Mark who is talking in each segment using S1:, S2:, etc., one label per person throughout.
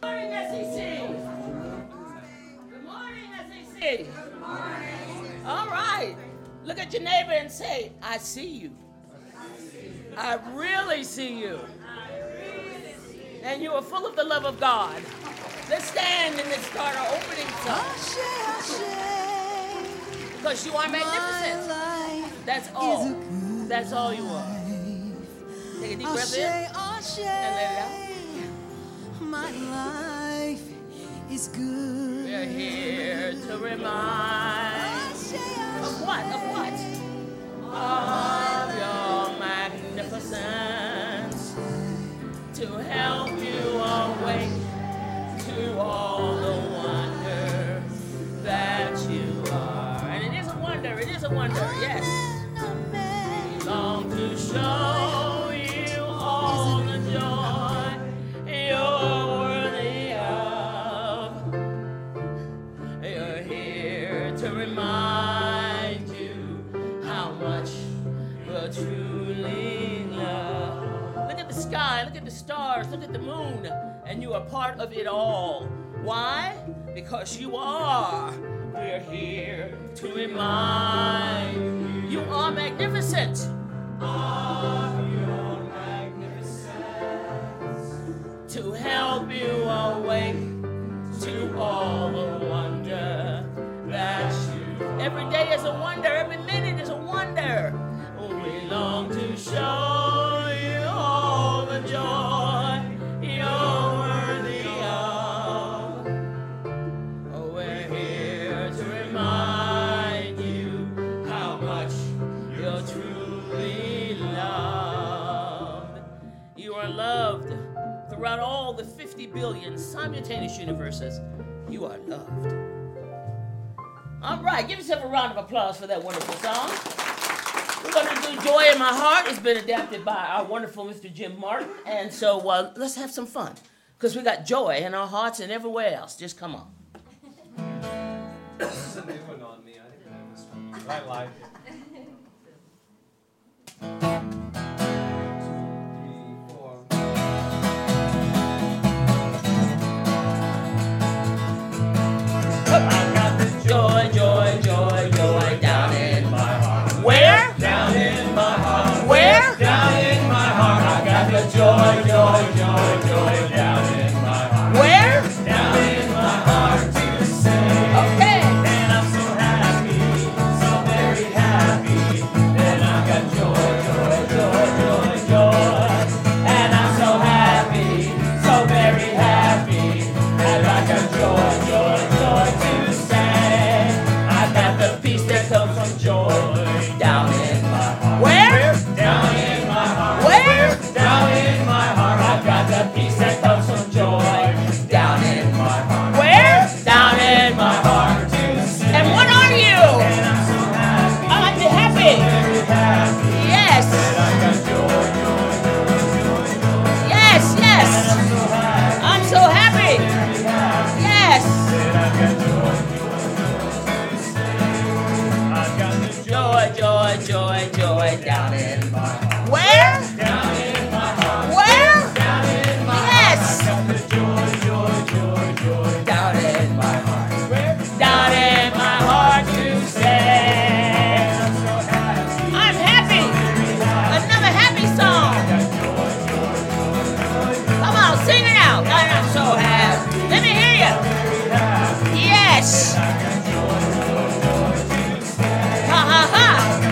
S1: morning, SEC. Good morning, SEC. Good morning. All right. Look at your neighbor and say, I see you. I really see you. And you are full of the love of God. Let's stand and let's start our opening song. Because you are magnificent. That's all. That's all you are. Take a deep breath in and let it out.
S2: My life is good.
S1: We're here to remind of what? Of what? Of your magnificence. To help you awake to all the wonder that you are. And it is a wonder. It is a wonder. Yes. We long to show you all the joy you're worthy of. You're here to remind you how much you're truly loved. Look at the sky, look at the stars, look at the moon, and you are part of it all. Why? Because you are. We're here to remind you. You are magnificent. Of your magnificence. To help you awake to all the wonder that you. Every day is a wonder, every minute is a wonder. We long to show you all the joy you're worthy of. Oh, we're here to remind you how much you're truly loved. You are loved throughout all the 50 billion simultaneous universes. You are loved. All right, give yourself a round of applause for that wonderful song. We're going to do Joy in My Heart. It's been adapted by our wonderful Mr. Jim Martin. And so let's have some fun. Because we got joy in our hearts and everywhere else. Just come on.
S3: This is a new one on me. I didn't know this one. I like it. 2, 3, 4.
S1: I've got the joy, joy, joy, joy down in my heart. Where?
S3: Down in my heart.
S1: Where?
S3: Down in my heart. I got the joy, joy, joy, joy down in my heart.
S1: Where?
S3: Down in my heart to say.
S1: Okay.
S3: And I'm so happy, so very happy. And I got joy, joy, joy, joy, joy. And I'm so happy, so very happy. And I got joy, joy, joy to say. I got the peace that comes from joy down in my heart.
S1: Where?
S3: Down in my heart.
S1: Where?
S3: Down in my heart. I've got the peace that comes from joy down in my heart.
S1: Where?
S3: Down in my heart to say.
S1: And what are you?
S3: And I'm so happy.
S1: I'm happy.
S3: Very happy.
S1: Yes.
S3: And I got joy, joy, joy, joy, joy.
S1: Yes, yes.
S3: And I'm so happy.
S1: I'm so happy.
S3: Very happy.
S1: Yes.
S3: And I got joy, joy, joy to say. I've got the
S1: Joy, joy, joy, joy down in
S3: my heart.
S1: Where?
S3: Down in my heart.
S1: Where?
S3: Down in my
S1: Yes.
S3: heart. I got the joy, joy, joy, joy
S1: Down in
S3: my heart.
S1: Down in my heart to say.
S3: I'm so happy.
S1: I'm happy. Another happy song. Come on, sing it out. I'm so happy. Let me hear you. Yes. Ha ha ha.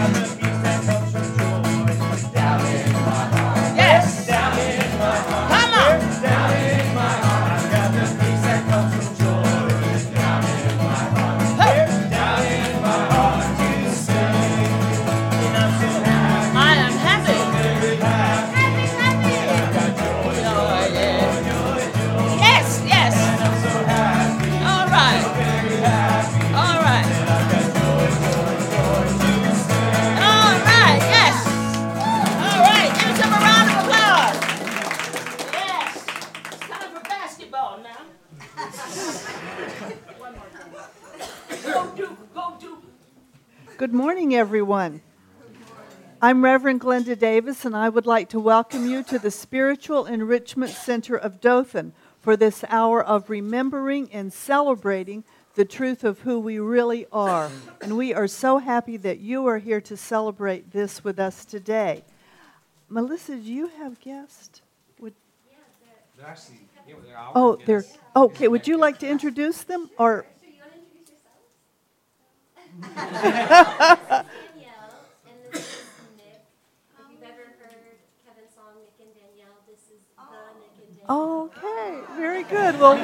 S1: Yes.
S3: Down in my heart.
S1: Come on.
S3: Down in my heart. I've got the peace that comes from joy. Down in my heart.
S1: Hey.
S3: Down in my heart to say. And I'm so happy.
S1: I am happy.
S3: Very happy.
S1: Happy.
S3: I've got joy,
S1: Joy, yes.
S3: joy, joy.
S1: Yes, yes.
S3: And I'm so happy.
S1: All right.
S3: Very happy.
S1: All right.
S3: And I've got joy, joy, joy to say.
S1: All right. Yes. All right. Give yourself a round of applause. Yes. It's time for basketball now. Go Duke. Go Duke.
S4: Good morning, everyone. I'm Reverend Glenda Davis, and I would like to welcome you to the Spiritual Enrichment Center of Dothan for this hour of remembering and celebrating the truth of who we really are. And we are so happy that you are here to celebrate this with us today. Melissa, do you have guests?
S5: They're actually, they're our
S4: Oh, they're
S5: guests.
S4: okay. Would you like to introduce them, or?
S6: So you want to introduce yourselves? Danielle, and this is Nick. If you've ever heard Kevin's song Nick and Danielle, this is the Nick and Danielle.
S4: Okay, very good. Well,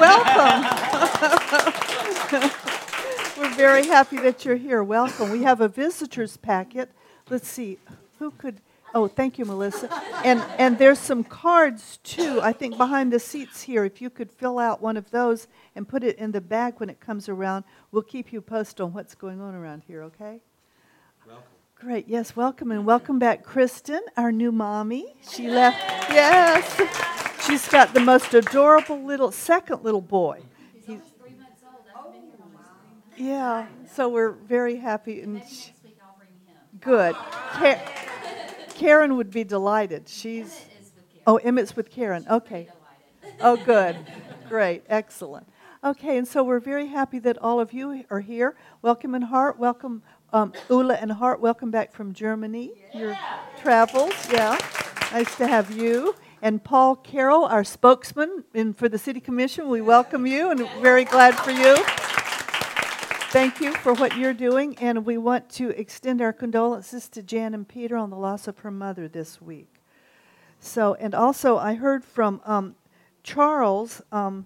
S4: welcome. We're very happy that you're here. Welcome. We have a visitor's packet. Let's see, who could... Oh, thank you, Melissa. And there's some cards, too, I think, behind the seats here. If you could fill out one of those and put it in the bag when it comes around, we'll keep you posted on what's going on around here, okay?
S5: Welcome.
S4: Great. Yes, welcome. And welcome back, Kristen, our new mommy. She left. Yes. She's got the most adorable second little boy.
S7: He's almost 3 months old. I've been here almost 3 months.
S4: Yeah. So we're very happy. And
S7: Maybe next week I'll bring him.
S4: good. Karen would be delighted. She's...
S7: Emmett is with Karen.
S4: Oh, Emmett's with Karen. Okay.
S7: Delighted.
S4: Oh, good. Great. Excellent. Okay, and so we're very happy that all of you are here. Welcome in Hart. Welcome, Ula and Hart. Welcome back from Germany. Your travels. Yeah. Nice to have you. And Paul Carroll, our spokesman for the City Commission, we welcome you and very glad for you. Thank you for what you're doing, and we want to extend our condolences to Jan and Peter on the loss of her mother this week. So, and also I heard from Charles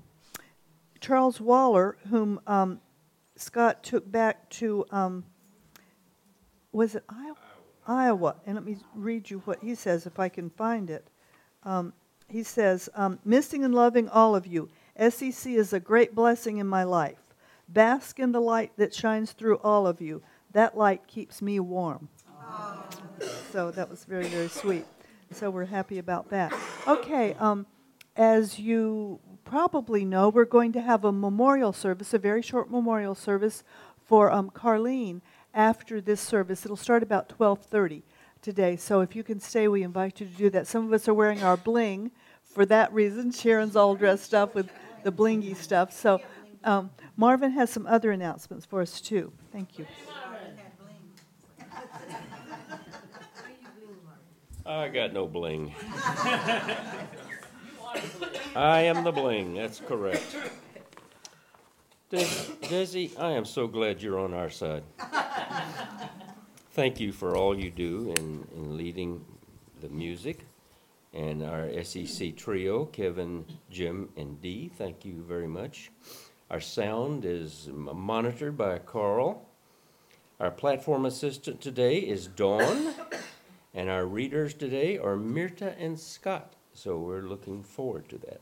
S4: Waller, whom Scott took back to, was it Iowa? And let me read you what he says, if I can find it. He says, missing and loving all of you. SEC is a great blessing in my life. Bask in the light that shines through all of you. That light keeps me warm. Oh. So that was very, very sweet. So we're happy about that. Okay, as you probably know, we're going to have a memorial service, a very short memorial service for Carlene after this service. It'll start about 12:30 today. So if you can stay, we invite you to do that. Some of us are wearing our bling for that reason. Sharon's all dressed up with the blingy stuff. So Marvin has some other announcements for us, too. Thank you.
S8: I got no bling. I am the bling, that's correct. Desi, I am so glad you're on our side. Thank you for all you do in leading the music. And our SEC trio, Kevin, Jim, and Dee, thank you very much. Our sound is monitored by Carl. Our platform assistant today is Dawn. And our readers today are Myrta and Scott. So we're looking forward to that.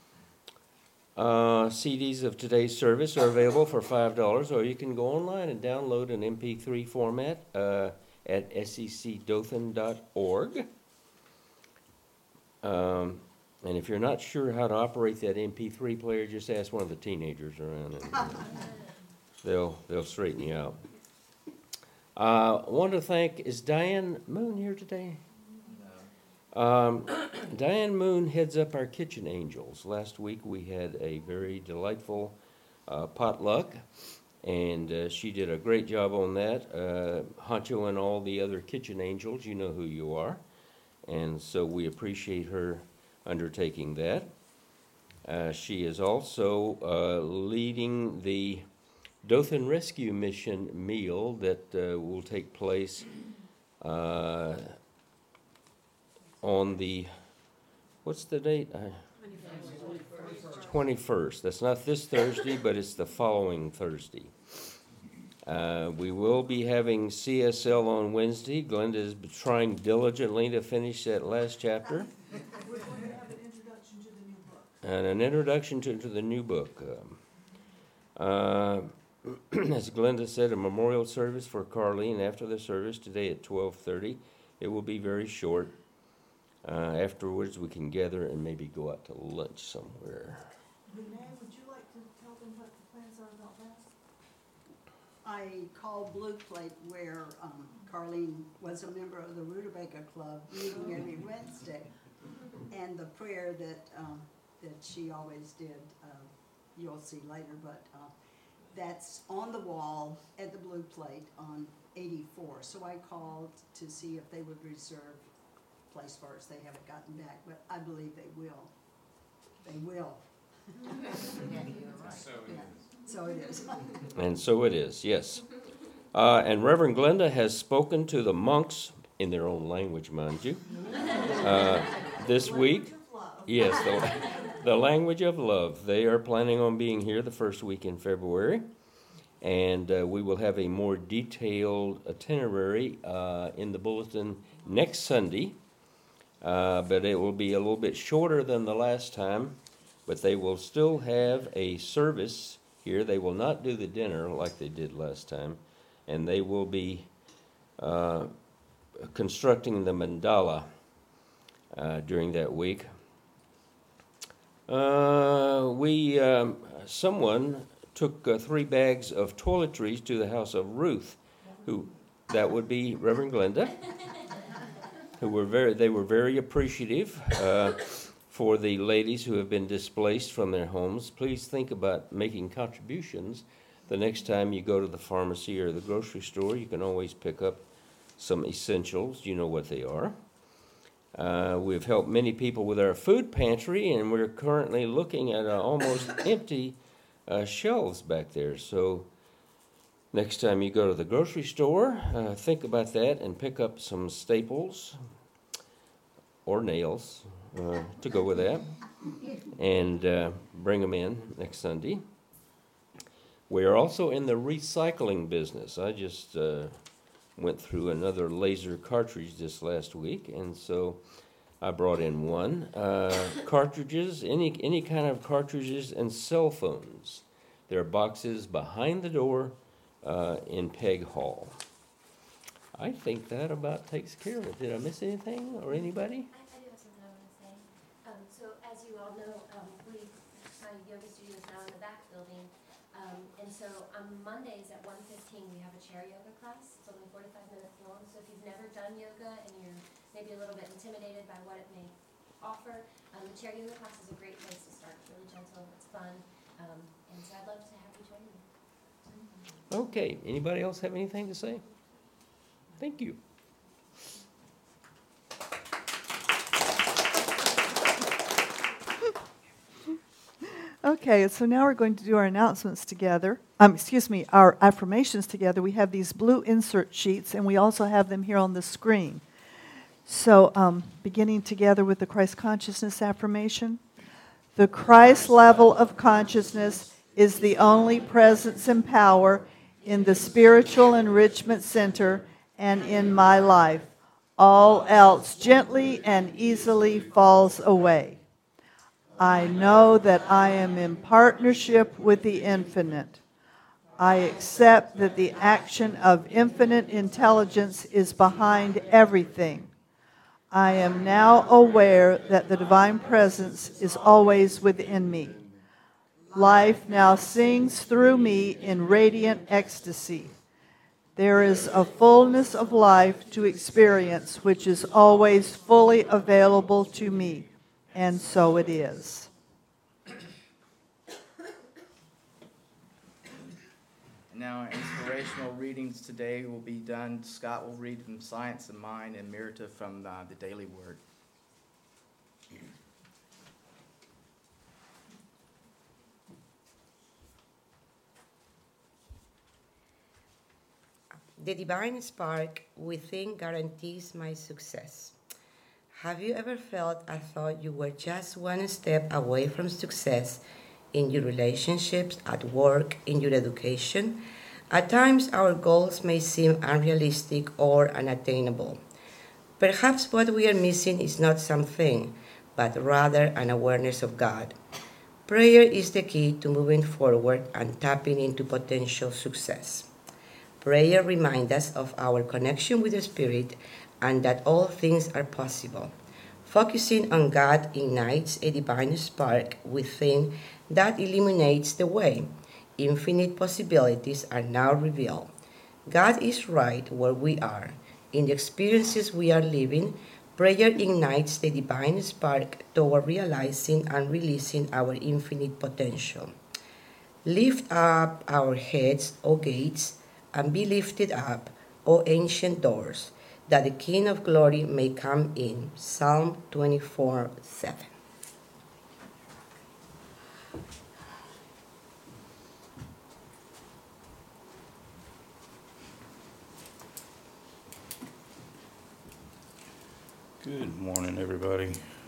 S8: CDs of today's service are available for $5, or you can go online and download an MP3 format at secdothan.org. And if you're not sure how to operate that MP3 player, just ask one of the teenagers around, and they'll straighten you out. I want to thank, is Diane Moon here today? No. Diane Moon heads up our Kitchen Angels. Last week we had a very delightful potluck, and she did a great job on that. Honcho and all the other Kitchen Angels, you know who you are. And so we appreciate her undertaking that. She is also leading the Dothan Rescue Mission meal that will take place on the, what's the date? 21st. That's not this Thursday, but it's the following Thursday. We will be having CSL on Wednesday. Glenda is trying diligently to finish that last chapter.
S2: We're going to have an introduction to the new book.
S8: And an introduction to the new book. As Glenda said, a memorial service for Carlene after the service today at 12:30. It will be very short. Afterwards, we can gather and maybe go out to lunch somewhere.
S2: Renee, would you like to tell them what the plans are about that?
S9: I called Blue Plate, where Carlene was a member of the Rutabaga Club, meeting every Wednesday. And the prayer that that she always did. You'll see later, but that's on the wall at the Blue Plate on 84. So I called to see if they would reserve place for us. They haven't gotten back, but I believe they will. They will.
S5: So it is.
S9: So it is.
S8: And so it is, yes. And Reverend Glenda has spoken to the monks, in their own language, mind you, this week. Yes, the language of love. They are planning on being here the first week in February. And we will have a more detailed itinerary in the bulletin next Sunday. But it will be a little bit shorter than the last time. But they will still have a service here. They will not do the dinner like they did last time. And they will be constructing the mandala during that week. Someone took 3 bags of toiletries to the house of Ruth, that would be Reverend Glenda, they were very appreciative for the ladies who have been displaced from their homes. Please think about making contributions the next time you go to the pharmacy or the grocery store. You can always pick up some essentials. You know what they are. We've helped many people with our food pantry, and we're currently looking at almost empty shelves back there. So next time you go to the grocery store, think about that and pick up some staples or nails to go with that, and bring them in next Sunday. We are also in the recycling business. I just went through another laser cartridge this last week, and so I brought in one. Cartridges, any kind of cartridges, and cell phones. There are boxes behind the door in Peg Hall. I think that about takes care of it. Did I miss anything, or anybody?
S6: I do have something I want to say. So as you all know, my yoga studio is now in the back building. And so on Mondays at 1:15, we have a chair yoga class. It's only 45 minutes long. So if you've never done yoga and you're maybe a little bit intimidated by what it may offer, the chair yoga class is a great place to start. It's really gentle, it's fun. And so I'd love to have you join me.
S8: Okay. Anybody else have anything to say? Thank you.
S4: Okay, so now we're going to do our announcements together. Our affirmations together. We have these blue insert sheets, and we also have them here on the screen. So, beginning together with the Christ consciousness affirmation. The Christ level of consciousness is the only presence and power in the spiritual enrichment center and in my life. All else gently and easily falls away. I know that I am in partnership with the infinite. I accept that the action of infinite intelligence is behind everything. I am now aware that the divine presence is always within me. Life now sings through me in radiant ecstasy. There is a fullness of life to experience which is always fully available to me. And so it is.
S10: Now, our inspirational readings today will be done. Scott will read from Science of Mind and Mirta from the Daily Word.
S11: The divine spark within guarantees my success. Have you ever felt as though you were just one step away from success in your relationships, at work, in your education? At times, our goals may seem unrealistic or unattainable. Perhaps what we are missing is not something, but rather an awareness of God. Prayer is the key to moving forward and tapping into potential success. Prayer reminds us of our connection with the Spirit and that all things are possible. Focusing on God ignites a divine spark within that illuminates the way. Infinite possibilities are now revealed. God is right where we are, in the experiences we are living, Prayer ignites the divine spark toward realizing and releasing our infinite potential. Lift up our heads, O gates, and be lifted up, O ancient doors, that the King of glory may come in. Psalm 24:7.
S12: Good morning, everybody.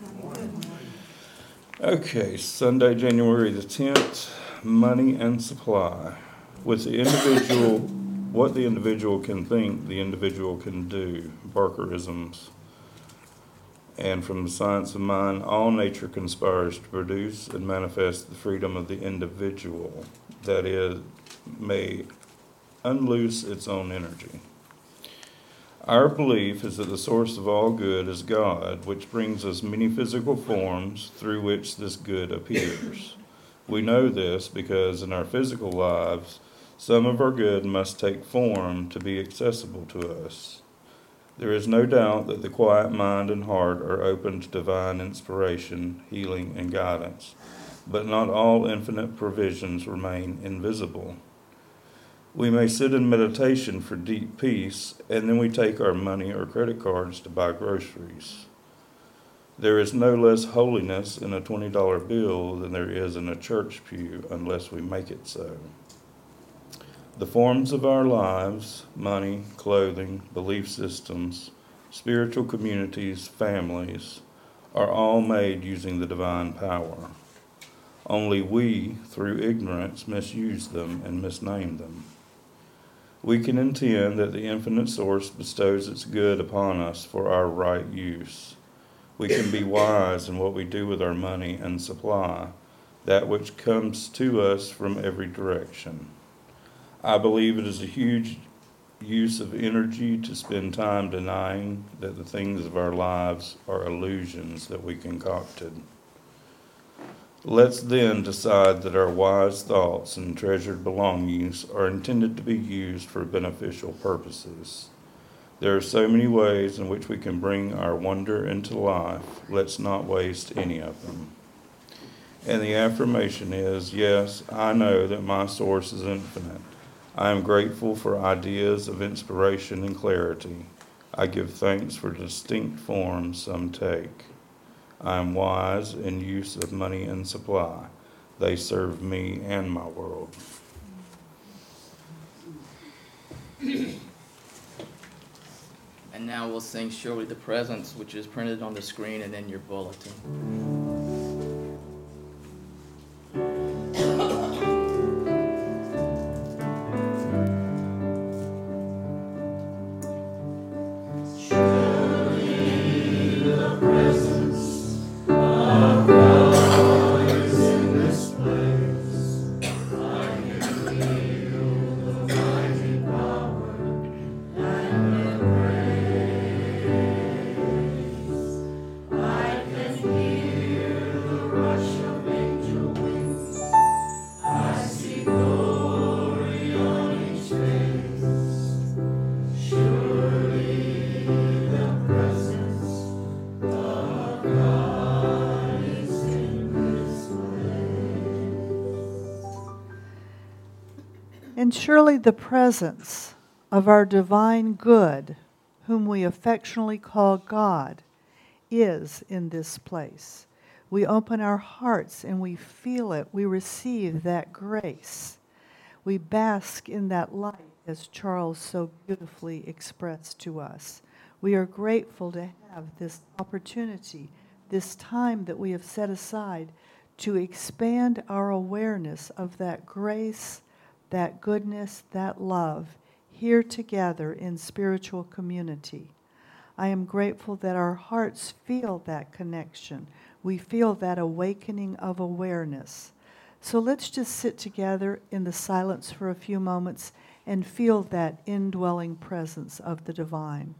S12: Okay, Sunday, January the 10th, money and supply. With the individual, what the individual can think, the individual can do. Barkerisms. And from the science of mind, all nature conspires to produce and manifest the freedom of the individual, that is, may unloose its own energy. Our belief is that the source of all good is God, which brings us many physical forms through which this good appears. We know this because in our physical lives, some of our good must take form to be accessible to us. There is no doubt that the quiet mind and heart are open to divine inspiration, healing, and guidance, but not all infinite provisions remain invisible. We may sit in meditation for deep peace, and then we take our money or credit cards to buy groceries. There is no less holiness in a $20 bill than there is in a church pew, unless we make it so. The forms of our lives, money, clothing, belief systems, spiritual communities, families, are all made using the divine power. Only we, through ignorance, misuse them and misname them. We can intend that the infinite source bestows its good upon us for our right use. We can be wise in what we do with our money and supply, that which comes to us from every direction. I believe it is a huge use of energy to spend time denying that the things of our lives are illusions that we concocted. Let's then decide that our wise thoughts and treasured belongings are intended to be used for beneficial purposes. There are so many ways in which we can bring our wonder into life. Let's not waste any of them. And the affirmation is, yes, I know that my source is infinite. I am grateful for ideas of inspiration and clarity. I give thanks for distinct forms some take. I am wise in use of money and supply. They serve me and my world.
S10: And now we'll sing Surely the Presence, which is printed on the screen and in your bulletin.
S4: And surely the presence of our divine good, whom we affectionately call God, is in this place. We open our hearts and we feel it. We receive that grace. We bask in that light, as Charles so beautifully expressed to us. We are grateful to have this opportunity, this time that we have set aside to expand our awareness of that grace, that goodness, that love, here together in spiritual community. I am grateful that our hearts feel that connection. We feel that awakening of awareness. So let's just sit together in the silence for a few moments and feel that indwelling presence of the divine.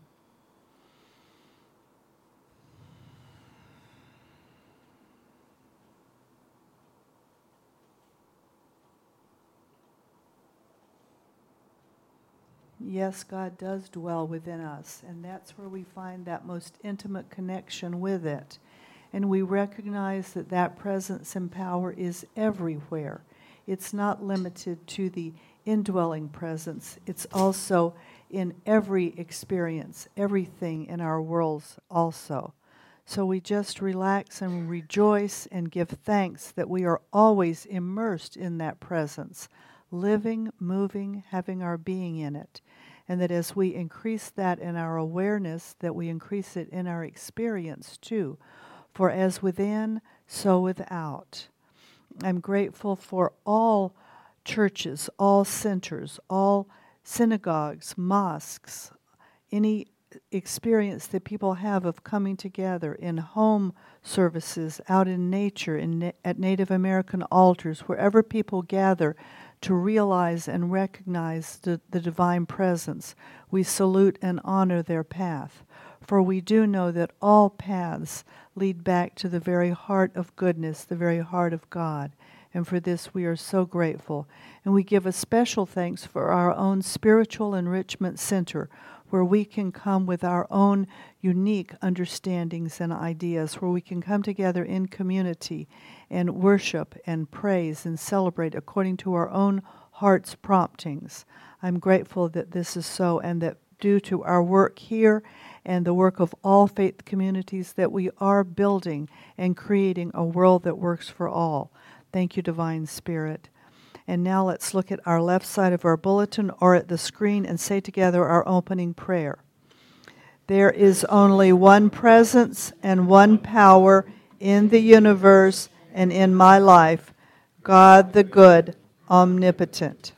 S4: Yes, God does dwell within us, and that's where we find that most intimate connection with it. And we recognize that that presence and power is everywhere. It's not limited to the indwelling presence. It's also in every experience, everything in our worlds also. So we just relax and rejoice and give thanks that we are always immersed in that presence, living, moving, having our being in it. And that as we increase that in our awareness, that we increase it in our experience too. For as within, so without. I'm grateful for all churches, all centers, all synagogues, mosques, any experience that people have of coming together in home services, out in nature, at Native American altars, wherever people gather to realize and recognize the divine presence. We salute and honor their path, for we do know that all paths lead back to the very heart of goodness, the very heart of God. And for this we are so grateful. And we give a special thanks for our own spiritual enrichment center, where we can come with our own unique understandings and ideas, where we can come together in community and worship and praise and celebrate according to our own heart's promptings. I'm grateful that this is so, and that due to our work here and the work of all faith communities, that we are building and creating a world that works for all. Thank you, Divine Spirit. And now let's look at our left side of our bulletin or at the screen and say together our opening prayer. There is only one presence and one power in the universe and in my life, God the good, omnipotent.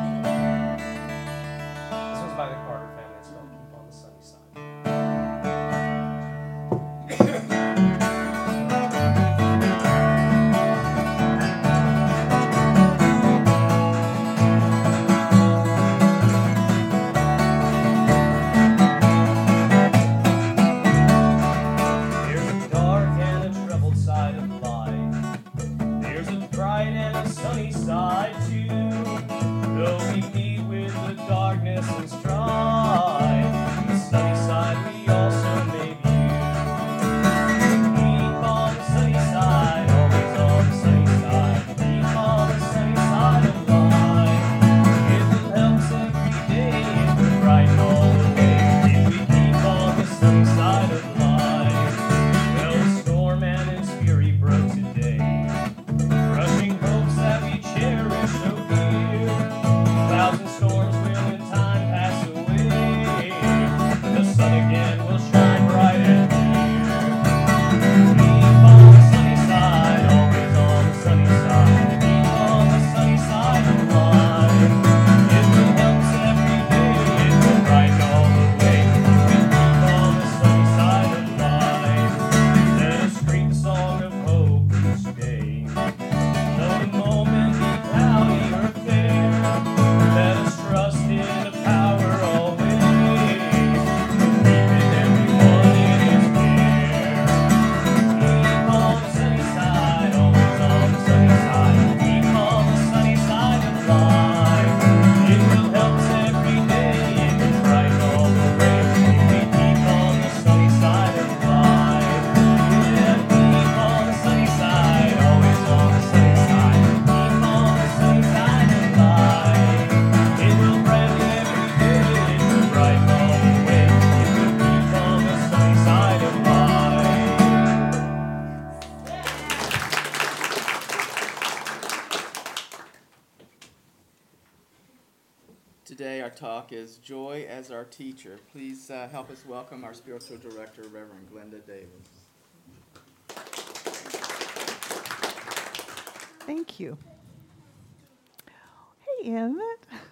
S5: By the Carter family. It's called Keep on the Sunny Side.
S10: Today, our talk is Joy as Our Teacher. Please help us welcome our spiritual director, Reverend Glenda Davis.
S4: Thank you. Hey, Emmett.